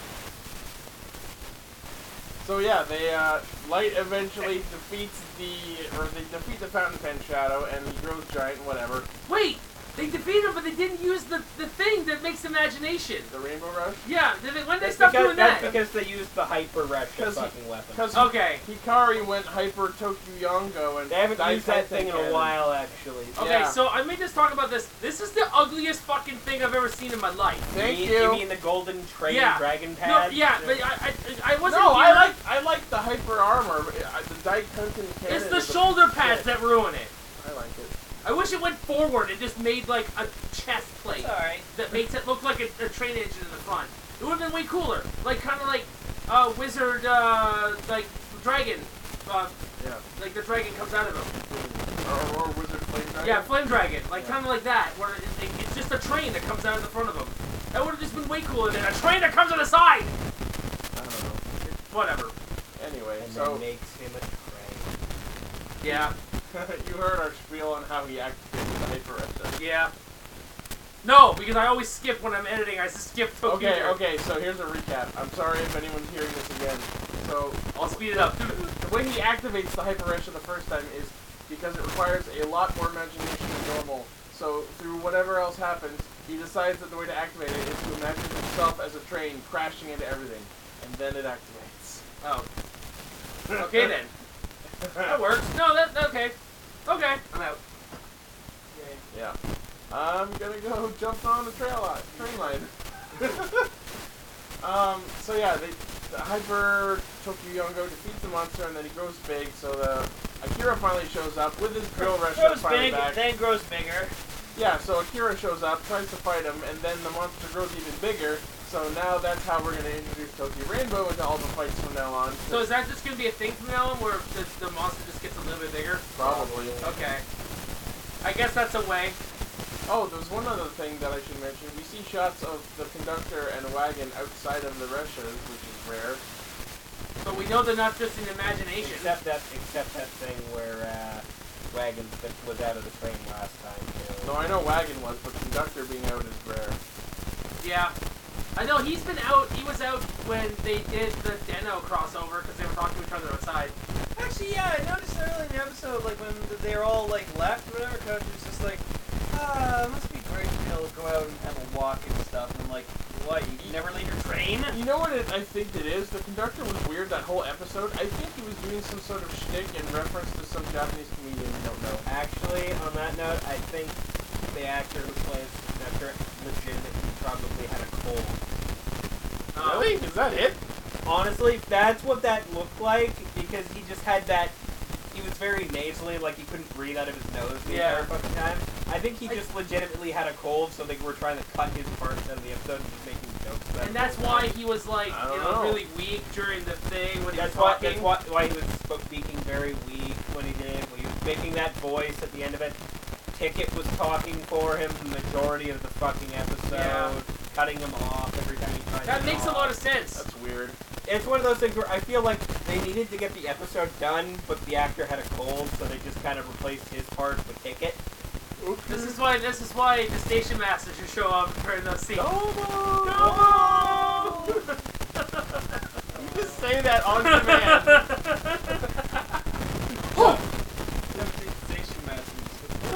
Light eventually defeats they defeat the Fountain Pen Shadow, and he grows giant and whatever. Wait! They defeated him, but they didn't use the thing that makes imagination. The Rainbow Rush? Yeah, when did they That's stop because, doing that's that? because they used the Hyper Rush Because he- fucking weapon. Because Okay. Hikari went Hyper Tokyo-Yongo and They haven't Dai used that thing in a Cannon. while, actually. Okay, Yeah. so I may just talk about this. This is the ugliest fucking thing I've ever seen in my life. Thank you. you. mean the golden train Yeah. dragon No, pad? yeah, but I wasn't. No, here- I like the Hyper Armor. The Dai Cannon It's the is shoulder shit. pads that ruin it. I like it. I wish it went forward and just made like a chest plate It's alright. that makes it look like a train engine in the front. It would have been way cooler. Like kind of like wizard, like dragon. Yeah. Like the dragon comes out of him. Or Wizard Flame Dragon. Yeah, flame dragon. Like Yeah. kind of like that, where it's just a train that comes out of the front of him. That would have just been way cooler than a train that comes on the side. I don't know. Whatever. Anyway, And so then makes him a train. Yeah. you heard our spiel on how he activated the Hyper Rush. Yeah. No, because I always skip when I'm editing. I just skip Tokyo. Okay, so here's a recap. I'm sorry if anyone's hearing this again. So, I'll speed it up. the way he activates the Hyper Rush the first time is because it requires a lot more imagination than normal. So, through whatever else happens, he decides that the way to activate it is to imagine himself as a train crashing into everything. And then it activates. Oh. Okay then. That works. No, that okay. Okay, I'm out. Yeah. I'm gonna go jump on the train line. So yeah, the Hyper Tokyo-Yongo defeats the monster and then he grows big, so the Akira finally shows up with his drill rush Grows finally big, back. then grows bigger. Yeah, so Akira shows up, tries to fight him, and then the monster grows even bigger, so now that's how we're gonna introduce Tokyo Rainbow into all the fights from now on. So is that just gonna be a thing from now on, where the monster just gets a little bit bigger? Probably. Okay. I guess that's a way. Oh, there's one other thing that I should mention. We see shots of the conductor and wagon outside of the Russias, which is rare. But we know they're not just in imagination. Except that thing where Wagon was out of the train last time, too. No, I know wagon was, but conductor being out is rare. Yeah. I know he's been out. He was out when they did the Deno crossover because they were talking to each other outside. Actually, yeah, I noticed early in the episode, like, when they were all, like, left or whatever, Coach was just like, it must be great to be able to go out and have a walk and stuff. And I'm like, what, you never leave your train? You know what I think it is? The conductor was weird that whole episode. I think he was doing some sort of shtick in reference to some Japanese comedian we don't know. Actually, on that note, I think the actor who plays the conductor legitimately probably had a cold. Really? Is that it? Honestly, that's what that looked like, because he just had that, he was very nasally, like he couldn't breathe out of his nose the Yeah. entire fucking time. I think he just legitimately had a cold, so they were trying to cut his parts out of the episode and just making jokes about it. And that's why he was like, I don't you know, know. really weak during the thing when he That's was why. talking. That's why he was speaking very weak when he did. When he was making that voice at the end of it. Ticket was talking for him the majority of the fucking episode, Yeah. cutting him off every time he tried. That to makes a talk. lot of sense. That's weird. It's one of those things where I feel like they needed to get the episode done, but the actor had a cold, so they just kind of replaced his part with Ticket. This is why the station master should show up during those scenes. No! You just say that on command. Station masters.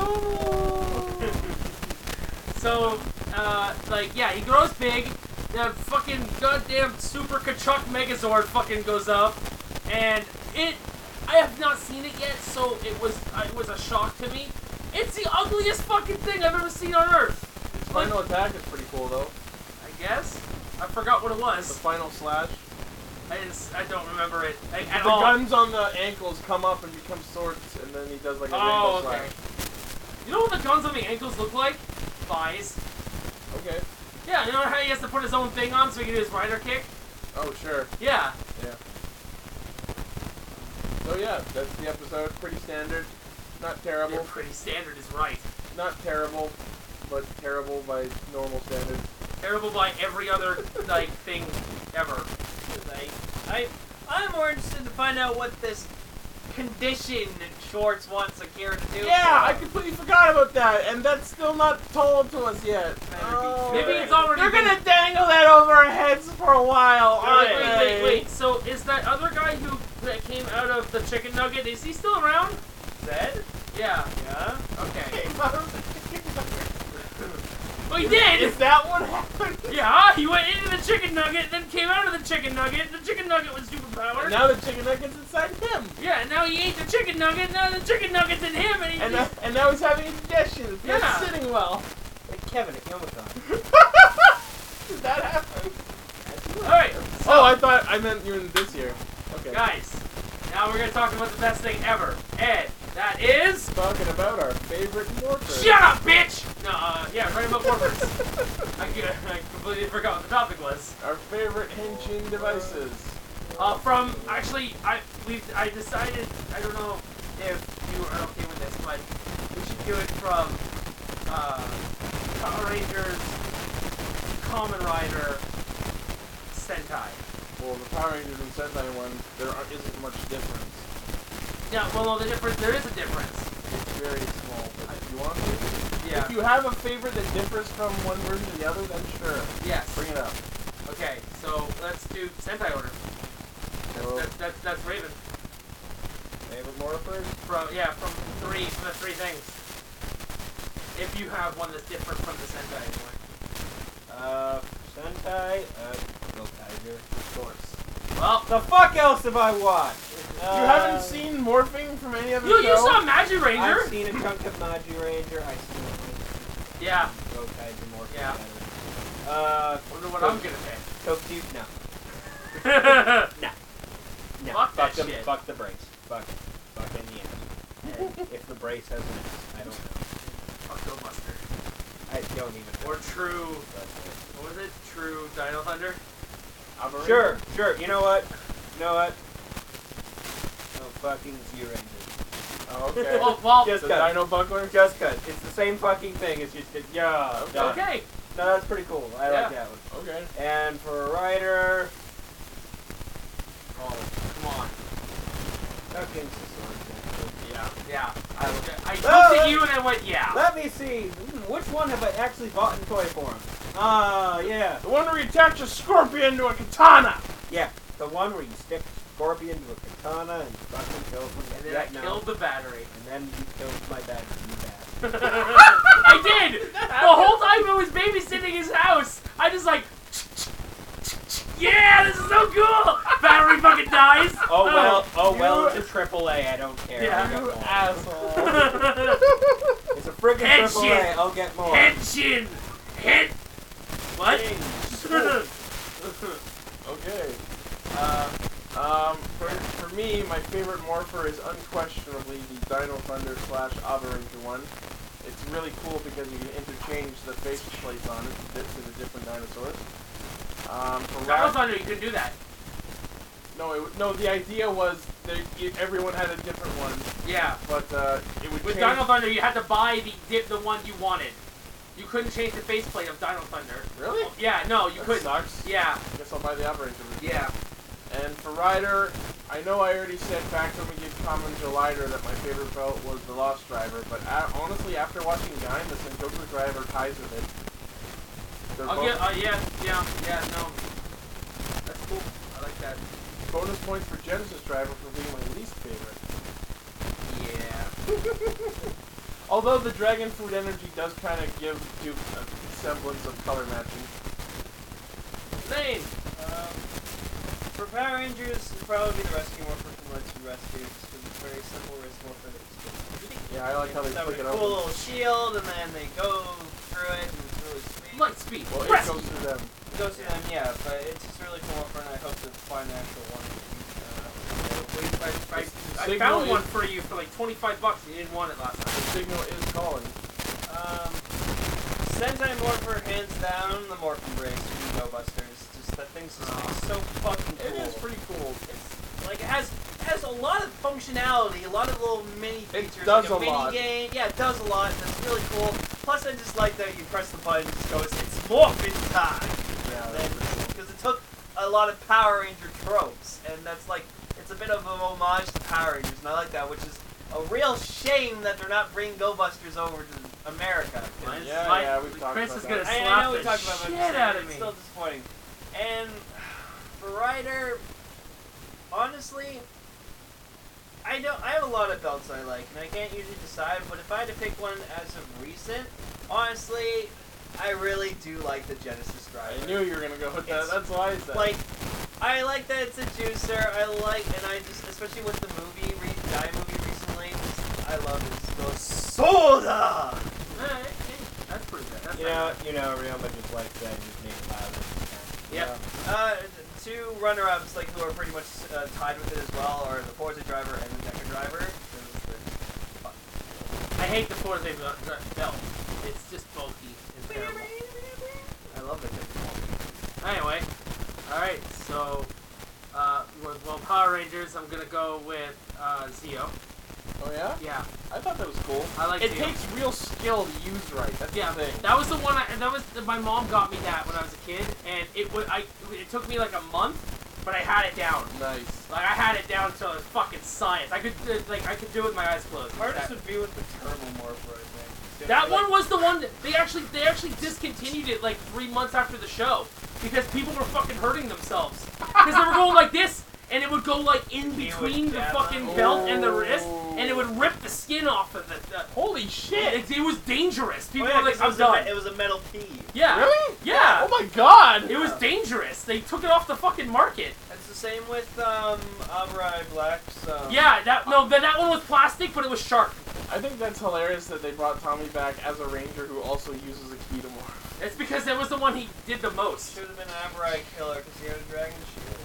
So, like, yeah, he grows big. The fucking goddamn Super Kachuk Megazord fucking goes up, and I have not seen it yet, so it was a shock to me. It's the ugliest fucking thing I've ever seen on Earth. Its final attack is pretty cool, though. I guess I forgot what it The was. final slash. I don't remember it at The all. guns on the ankles come up and become swords, and then he does like a Oh, rainbow okay. You know what the guns on the ankles look like? Thighs. slash. Okay. Yeah, you know how he has to put his own thing on so he can do his rider kick? Oh, sure. Yeah. So yeah, that's the episode. Pretty standard. Not You're terrible. pretty standard is right. Not terrible, but terrible by normal standards. Terrible by every other, like, thing ever. I'm more interested to find out what this condition Schwartz wants Akira to do. Yeah, I completely forgot about that, and that's still not told to us yet. Oh, Maybe it's already They're been- gonna dangle that over our heads for a while, aren't they? Wait. So is that other guy that came out of the chicken nugget, is he still around? Zed? Yeah. Yeah. Okay. Well, he did! Is that what happened? Yeah, he went into the chicken nugget, then came out of the chicken nugget. The chicken nugget was superpowered. And now the chicken nugget's inside him. Yeah, and now he ate the chicken nugget, now the chicken nugget's in him, and he And now he's having indigestion. It's Yeah. not sitting well. Hey, Kevin, if you Did that happen? Alright, so, Oh, I thought I meant you in this year. Okay. guys, now we're gonna talk about the best thing ever. Ed, that is... Talking about our favorite morphers. Shut up, bitch! No, yeah, right about morphers. I completely forgot what the topic was. Our favorite hinging devices. Actually, I decided, I don't know if you are okay with this, but we should do it from, Power Rangers, Kamen Rider, Sentai. Well, the Power Rangers and Sentai ones, isn't much difference. Yeah, well, no, there is a difference. It's very small, but if you want to. Yeah. If you have a favorite that differs from one version to the other, then sure. Yes. Bring it up. Okay, so let's do Sentai order. So, That's Raven. favorite morphers? From the three things. If you have one that's different from the Sentai anyway. Sentai, Gokaiger. Of course. Well, The fuck else have I watched? You haven't seen morphing from any other you show? saw Magi Ranger! I've seen a chunk of Magi Ranger. I've seen Yeah. Gokaiger more. Yeah. Wonder what I'm gonna pick. Tokyo, no. No. Fuck that them, shit. Fuck the brace. Fuck it. Fuck in the end. If the brace has an S, I don't know. Octo Buster. I don't even know. Or True. What was it? True Dino Thunder? Sure. You know what? No fucking Z-Ranger. Oh, okay. Well, Just the cut. Dino Buckler? Just cut. It's the same fucking thing. It's just yeah. Okay. Done. okay. No, that's pretty cool. I Yeah. like that one. Okay. And for a writer, Oh, come on. fucking Sasori. Yeah. I looked at you and I went, yeah. Let me see. Which one have I actually bought in toy form? Yeah. The one where you attach a scorpion to a katana! Yeah. The one where you stick Scorpion to a katana and fucking kills him. And then I killed the battery. And then you killed my battery, you bastard. I did! The whole time I was babysitting his house, I just like, yeah, this is so cool! Battery fucking dies! Oh well, it's a AAA, I don't care. Yeah. I'll get You more. asshole. It's a friggin' Head AAA, shit. I'll get more. Henshin! Head... What? Okay. For me, my favorite morpher is unquestionably the Dino Thunder / Ava Ranger one. It's really cool because you can interchange the face plates on it to the different dinosaurs. For Dino Thunder, you couldn't do that. No, the idea was that everyone had a different one, Yeah. but it would With change. Dino Thunder, you had to buy the one you wanted. You couldn't change the faceplate of Dino Thunder. Really? Yeah, no, you That couldn't. sucks. Yeah, Guess I'll buy the operator. yeah. And for Rider, I know I already said back when we did Kamen Lighter that my favorite belt was the Lost Driver, but honestly, after watching Gaim, the Sengoku Driver ties with it. They're I'll both get, yeah, no. That's cool. I like that. bonus points for Genesis Driver for being my least favorite. Yeah. Although the Dragon Fruit Energy does kind of give Duke a semblance of color matching. Lane. For Power Rangers, it'd probably be the Rescue Morpher from Let's Be Rescued, because it's very simple Rescue Morpher that just Yeah, I like how they start flick with it a cool open. little shield, and then they go through it, and it's really sweet. Light speed. Well, it Rescue. goes through them. It goes to them, yeah, but it's just really cool Morpher, and I hope to find an actual one. I Signal found is- one for you for like $25 and you didn't want it last The time. signal is calling. Sentai Morpher, hands down, the Morph Embrace from Go Busters. Just that thing's just so fucking cool. It is pretty cool. It's like it has a lot of functionality, a lot of little mini features. does like a mini lot. game. Yeah, it does a lot. That's really cool. Plus, I just like that you press the button, it just goes, it's morphin' time. Yeah, Because it took a lot of Power Ranger tropes, and that's like it's a bit of an homage to Power Rangers, and I like that, which is a real shame that they're not bringing Go Busters over to America. 'cause Mine's- Yeah, we've talked Chris about is that. gonna I slap know we the talked about it, but shit out of it's me. still disappointing. And for Ryder, honestly, I have a lot of belts I like, and I can't usually decide. But if I had to pick one as of recent, honestly, I really do like the Genesis Driver. I knew you were gonna go with that. It's That's why I said. Like, I like that it's a juicer. I like, and I just, especially with the movie, Die movie recently, I love it. It goes Soda. Alright, hey, that's pretty good. That's You not know, Ryoma just likes that and just made it louder. bad. Yep. Two runner-ups, like who are pretty much tied with it as well, are the Forza Driver and the Decker Driver. I hate the Forza belt. It's just bulky and terrible. I love the Decker. Anyway, alright, so, well, Power Rangers, I'm gonna go with, Zeo. Oh yeah? Yeah, I thought that was cool. I like It Zeo. takes real skill to use right. That's Yeah, the thing. that was the one. My mom got me that when I was a kid, and it took me like a month, but I had it down. Nice. Like I had it down to fucking science. I could do it with my eyes closed. Hardest would be with the Turbo Morpher, I think. That one was the one that they actually discontinued it like 3 months after the show because people were fucking hurting themselves because they were going like this. And it would go like in between the jab fucking on. belt and the wrist, and it would rip the skin off of the Holy shit! it was dangerous. People Oh, yeah, were like, 'cause I'm done. it was a metal P. Yeah. Really? Yeah. Oh my god! It was dangerous. They took it off the fucking market. It's the same with Amurai Black's. Yeah, that one was plastic, but it was sharp. I think that's hilarious that they brought Tommy back as a ranger who also uses a Ketamorph. It's because that was the one he did the most. Should have been Amurai Killer because he had a dragon shield.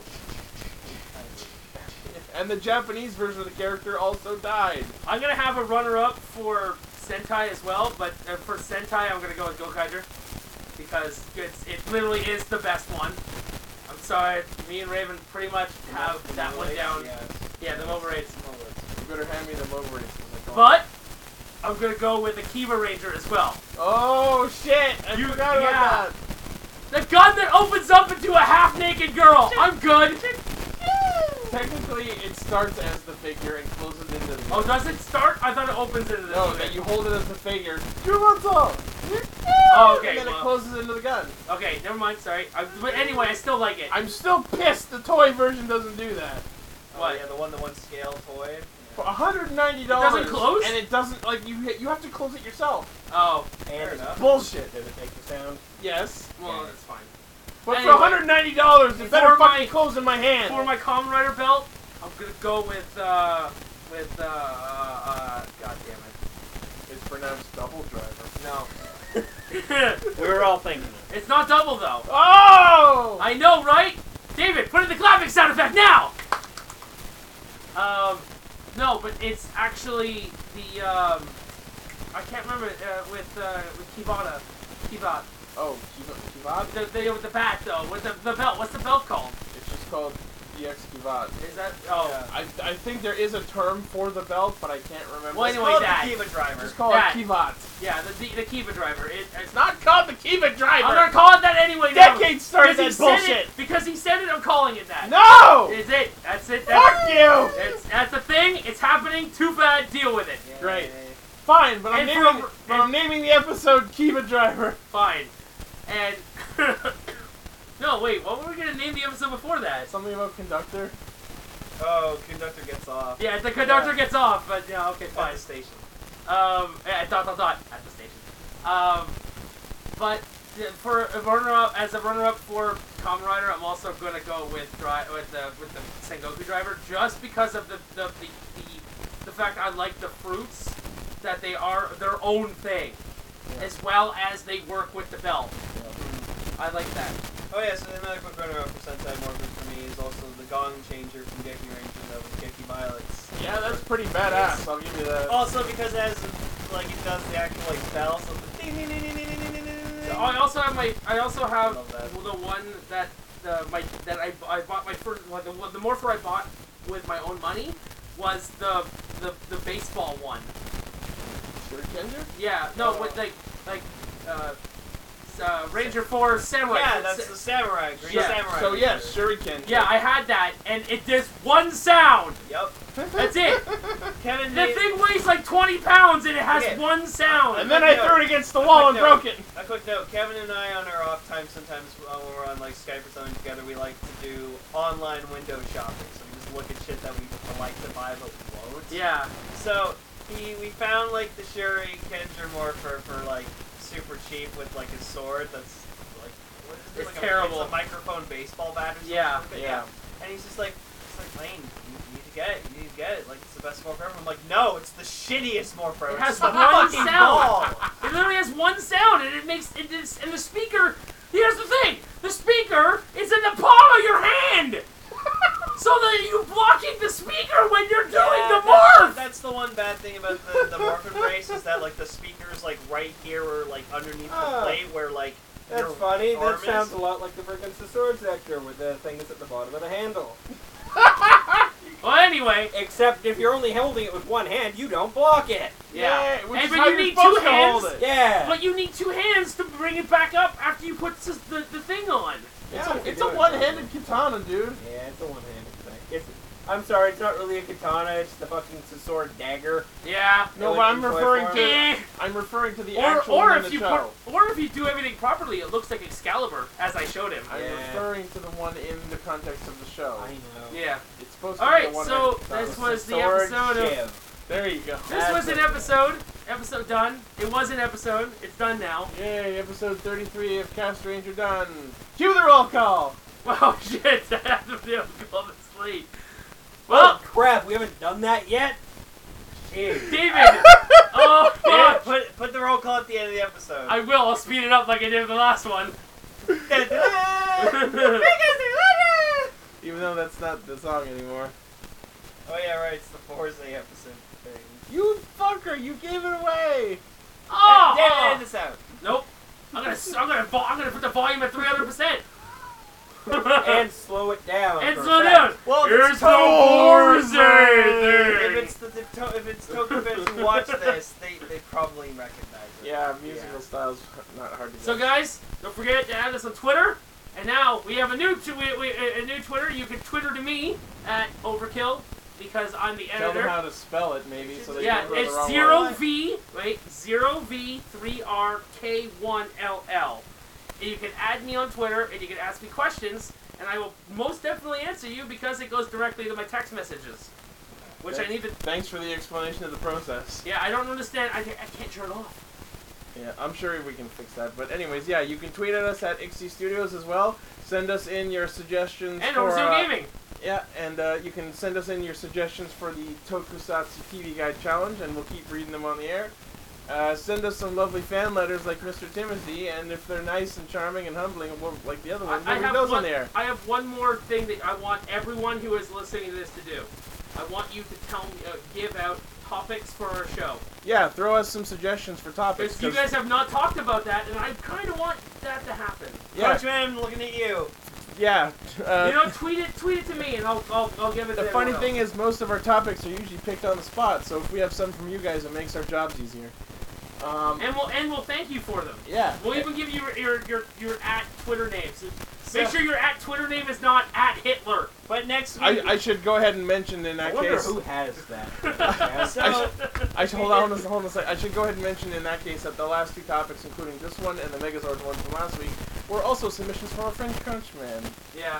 And the Japanese version of the character also died. I'm gonna have a runner-up for Sentai as well, but for Sentai I'm gonna go with Gokaiger because it literally is the best one. I'm sorry, me and Raven pretty much have that one down. Yeah, the Mobile Raids. You better hand me the Mobile Race. But I'm gonna go with the Kiva Ranger as well. Oh shit! I forgot about that. The gun that opens up into a half-naked girl. I'm good. Technically, it starts as the figure and closes into the. Oh, does it start? I thought it opens into the. No, that you hold it as the figure. You want some? Oh, okay. And then it well, closes into the gun. okay, never mind. Sorry. But anyway, I still like it. I'm still pissed the toy version doesn't do that. What? Oh, yeah, the one scale toy. For $190. It doesn't close? And it doesn't, like, you have to close it yourself. Oh, Fair And enough. Bullshit. does it make the sound? Yes. well, that's fine. But Anyway, for $190, it better for my- fucking close in my hand. For my Kamen Rider belt, I'm gonna go with God damn It's pronounced double driver. it. We were all thinking it. It's not double though. Oh! I know, right? David, put in the clapping sound effect now! No, but it's actually the, I can't remember with Kibata. Kibat. Oh, Kivat? With the bat though. With the belt. What's the belt called? It's just called DX Kivat. Is that? Oh. Yeah. I think there is a term for the belt, but I can't remember. Well, It's anyway, called that. the Kiva driver. Just call That. it Kivat. Yeah, the Kiva driver. It's not called the Kiva driver. I'm gonna call it that anyway. Now. Decades started Because that he said bullshit. it. Because he said it. I'm calling it that. No! Is it? That's it. Fuck you! That's the thing. It's happening. Too bad. Deal with it. Yeah, Great. yeah, yeah. Fine, but And I'm naming the episode Kiva Driver. Fine. And no, wait. What were we gonna name the episode before that? Something about conductor. Oh, conductor gets off. Yeah, the conductor gets off, but yeah, okay, At fine. the station. At the station. But for a runner-up, as a runner-up for Kamen Rider, I'm also gonna go with the Sengoku driver, just because of the fact I like the fruits, that they are their own thing, as well as they work with the belt. I like that. Oh yeah, so another quick runner-up for Sentai Morphin for me is also the Gong Changer from Geki Ranger, though, with Geki Violets. Yeah, that's pretty badass. I'll give you that. Also because it has, like, it does the actual, like, spell, so the ding ding ding ding ding ding ding ding. I also have Love that. the one that I bought my first the morpher I bought with my own money was the baseball one. Shuriken? Yeah, no, with Ranger 4 Samurai. Yeah, that's the samurai, green Yeah. samurai. So yes, Shuriken. Yeah, I had that, and it does one sound. Yep. That's it. Kevin The made thing weighs like 20 pounds, and it has Okay. one sound. And then I threw it against the wall and broke it. a quick note. Kevin and I, on our off time, sometimes when we're on like Skype or something together, we like to do online window shopping. So we just look at shit that we like to buy but we won't. Yeah. So we found like the Shuriken Morpher for like super cheap with like a sword that's like what is it? It's Like terrible. It's a microphone baseball bat or something. Yeah. But Yeah. And he's just like, Lane, you need to get it. You need to get it. Like it's the best morpher ever. I'm like, no, it's the shittiest morpher. It It's has the one fucking sound. ball. It literally has one sound, and and the speaker. Here's the thing: the speaker is in the palm of your hand, so that you're blocking the speaker when you're doing the morph. That's the one bad thing about the morphin race is that like the speaker's like right here or like underneath the plate where like That's your funny. arm That is. sounds a lot like the freaking sword sector with the thing that's at the bottom of the handle. Well, anyway, Except if you're only holding it with one hand, you don't block it. yeah. Which Hey, is but how you you're need supposed two to hold hands. it. Yeah. But you need two hands to bring it back up after you put the thing on. It's a one-handed katana, dude. Yeah, it's a one-handed thing. I'm sorry, it's not really a katana. It's the fucking sword dagger. Yeah. No, It but was I'm in referring toy to Eh. I'm referring to the Or actual or one in if the you show. or if you do everything properly, it looks like Excalibur, as I showed him. I'm Yeah. referring to the one in the context of the show. I know. Yeah. It's supposed to All be right. a one-handed So katana. this was the Sword episode of. shiv. There you go. This was an episode. Episode done. It was an episode. It's done now. Yay, episode 33 of Cast Ranger done. Cue the roll call! Wow, shit. I have to be able to go to sleep. Well, Well, crap, we haven't done that yet. Jeez. David. Oh, Yeah, fuck. put the roll call at the end of the episode. I will. I'll speed it up like I did with the last one. Even though that's not the song anymore. Oh yeah, right. It's the Forza episode thing. You fucker, you gave it away! Oh. Damn, end this out. Nope. I'm gonna put the volume at 300%. And slow it down. And for slow effect. down. Well, Here's it's the Forza If thing. it's Tokyo who watch this, they probably recognize it. Yeah, musical Yeah. style's not hard to get. So guys, don't forget to add us on Twitter. And now we have a new Twitter. You can Twitter to me at Overkill because I'm the Tell them editor. how to spell it, maybe, so they Yeah, don't go the it's wrong way. 0V3RK1LL. And you can add me on Twitter and you can ask me questions, and I will most definitely answer you because it goes directly to my text messages, which I need to. Thanks for the explanation of the process. Yeah, I don't understand. I can't turn it off. Yeah, I'm sure we can fix that. But anyways, yeah, you can tweet at us at Ixie Studios as well. Send us in your suggestions And for... Overseer Gaming. Yeah, and you can send us in your suggestions for the Tokusatsu TV Guide Challenge, and we'll keep reading them on the air. Send us some lovely fan letters like Mr. Timothy, and if they're nice and charming and humbling, like the other ones, we'll read those on the air. I have one more thing that I want everyone who is listening to this to do. I want you to tell me, give out topics for our show. Yeah, throw us some suggestions for topics. Because you guys have not talked about that, and I kind of want that to happen. Yeah, Crunchman, I'm looking at you. yeah. Tweet it to me, and I'll give it. The to funny everyone thing else. is, most of our topics are usually picked on the spot. So if we have some from you guys, it makes our jobs easier. And we'll thank you for them. Yeah. We'll even give you your at Twitter names. Make sure your at Twitter name is not at Hitler. But next week, I should go ahead and mention in I that wonder case. who has that. I should hold on a second. I should go ahead and mention in that case that the last two topics, including this one and the Megazord one from last week, were also submissions from our friend Crunchman. Yeah.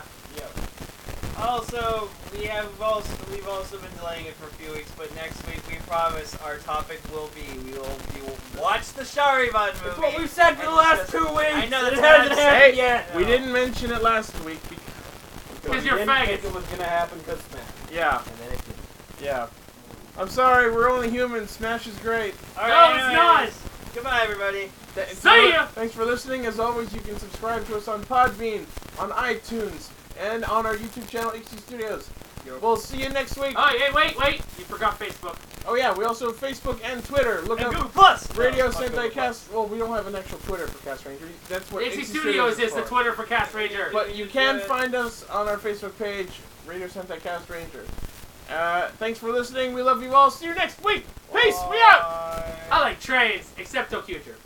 also we've also been delaying it for a few weeks, but next week we promise our topic will be we will watch the Sharivan movie. That's what we've said for the last 2 weeks. I know, it that's hasn't what I'm happened saying. yet. We didn't mention it last week. Because We you're didn't think faggots. it was gonna happen because Smash. Yeah, And then it didn't. yeah. I'm sorry, we're only human. Smash is great. All No, right, it's not. Goodbye, everybody. See ya! Thanks for listening. As always, you can subscribe to us on Podbean, on iTunes, and on our YouTube channel, HC Studios. We'll see you next week. Oh, hey, wait! You forgot Facebook. Oh yeah, we also have Facebook and Twitter. Look And up Google Plus. Radio Oh, fuck Sentai Google Cast. Well, we don't have an actual Twitter for Cast Ranger. That's what HC HC Studios is the for. Twitter for Cast Ranger. But you can find us on our Facebook page, Radio Sentai Cast Ranger. Thanks for listening. We love you all. See you next week. Peace. We out. Bye. I like trains, except Tokyuger.